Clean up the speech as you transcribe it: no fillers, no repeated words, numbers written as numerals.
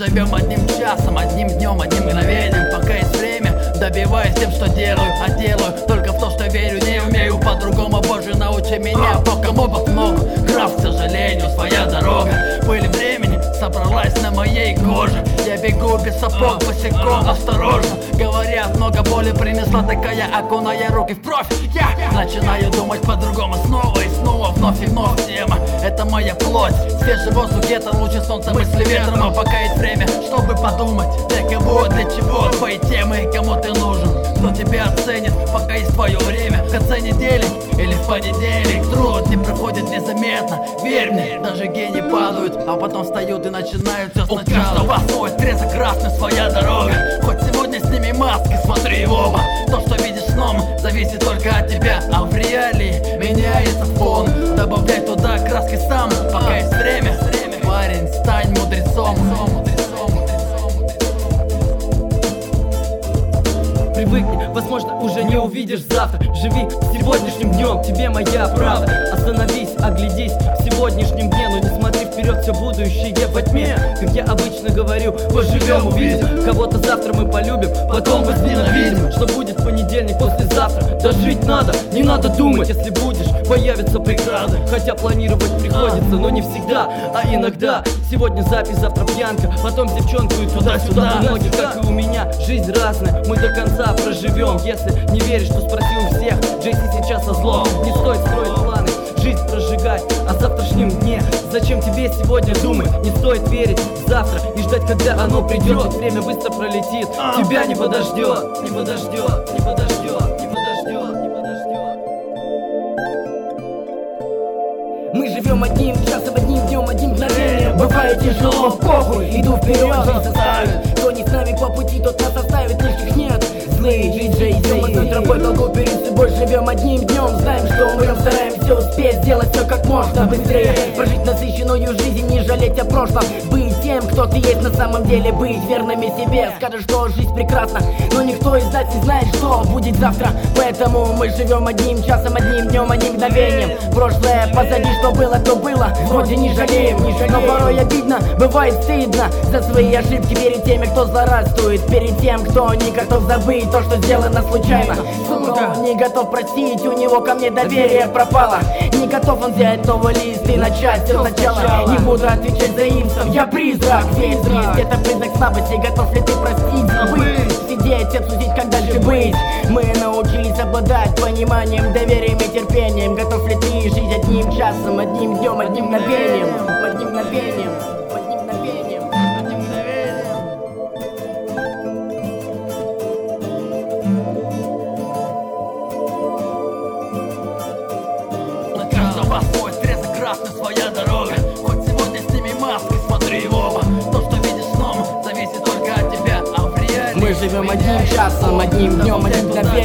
живем одним часом, одним днем, одним мгновением. Пока есть время, добиваюсь тем, что делаю, а делаю только в то, что верю. Не умею по-другому, Боже, научи меня. Пока мобов много, граф, к сожалению, своя дорога. Пыль времени собралась на моей коже. Я бегу без сапог, босиком, осторожно. Говорят, много боли принесла такая, окуная руки в профиль. Я начинаю думать по-другому снова и снова, вновь и вновь тема. Это моя плоть, свежий воздух, это лучи солнца, мысли ветром. Но пока есть время, чтобы подумать, для кого, для чего твои темы, кому ты нужен, кто тебя оценит, пока есть твое время. В конце недели или в понедельник труд не проходит незаметно. Верь мне, даже гении падают, а потом встают и начинают все сначала. У каждого свой отрезок красный, своя дорога. Хоть сегодня сними маски, смотри в оба. То, что видишь сном, зависит только от тебя, а в реалии меняется фон. Добавляй туда краски сам, пока есть время. Парень, стань мудрецом. Привыкни, возможно, уже не увидишь завтра. Живи сегодняшним днем, тебе моя правда. Остановись, оглядись в сегодняшнем дне, но не смотри вперед, все будущее во тьме. Как я обычно говорю, поживем, увидим. Кого-то завтра мы полюбим, потом возненавидим. Что будет в понедельник, послезавтра? Да жить надо, не надо думать. Если будешь, появятся преграды. Хотя планировать приходится, но не всегда, а иногда. Сегодня запись, завтра пьянка, потом девчонку и туда-сюда. У многих, как и у меня, жизнь разная, мы до конца проживем. Если не веришь, то спроси у всех. Джейси сейчас со злом. Не стоит строить планы, жизнь прожигать о завтрашнем дне. Зачем тебе сегодня думать? Не стоит верить в завтра и ждать, когда оно придет. Ведь время быстро пролетит, тебя не подождет. Не подождет, не подождет, не подождет, не подождет. Мы живем одним часом, одним днем, одним мгновением. Бывает тяжело, похуй, иду вперед, жизнь заставит. Кто не с нами по пути, тот нас оставит, лишних нет. Злые диджеи, идем над тропой, толку перед собой. Живем одним днем, знаем, что умрем, стараемся успеть сделать все как можно быстрее. Прожить насыщенную жизнь, не жалеть о прошлом. Быть тем, кто ты есть на самом деле, быть верными себе. Скажешь, что жизнь прекрасна, но никто из нас не знает, что будет завтра. Поэтому мы живем одним часом, одним днем, одним мгновением. Прошлое позади, что было, то было, вроде не жалеем. Но порой обидно, бывает стыдно за свои ошибки перед теми, кто злорадствует, перед тем, кто не готов забыть то, что сделано случайно. Кто не готов простить, у него ко мне доверие пропало. Не готов он взять новый лист и начать все сначала. Не буду отвечать за имсов, я призрак. Весь риск, это признак слабости. Готов ли ты простить, забыть, сидеть, обсудить, как дальше быть? Мы научились обладать пониманием, доверием и терпением. Готов ли ты жить одним часом, одним днем, одним мгновением? Одним мгновением, одним мгновением, одним мгновением. На каждого свой отрезок красный, своя дорога. Хоть сегодня сними маски, смотри в оба. То, что видишь сном, зависит только от тебя, а в реалии Мы живем одним часом, одним днем, одним мгновением.